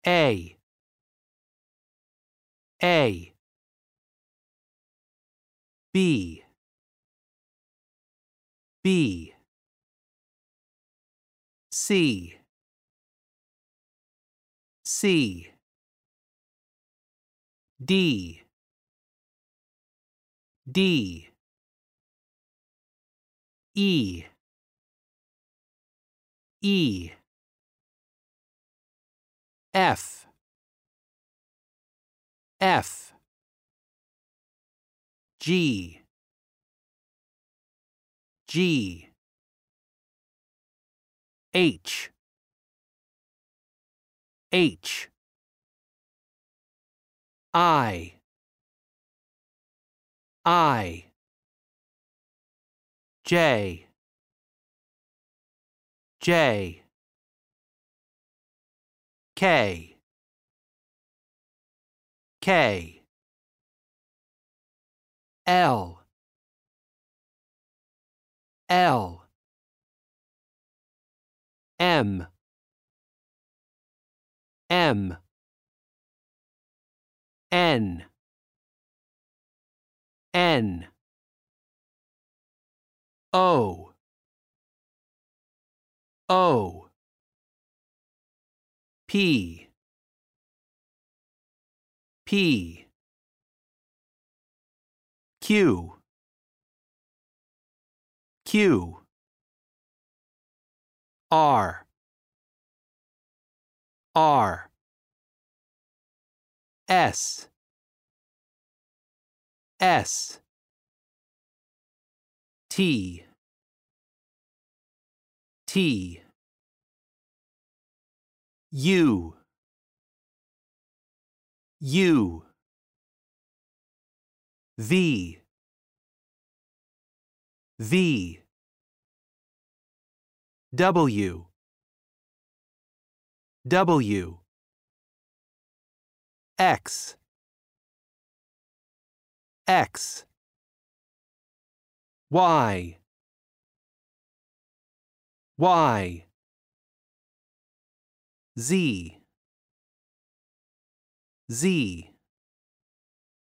A B C D E F G H I J K L M N O P Q R S T U V W X Y Z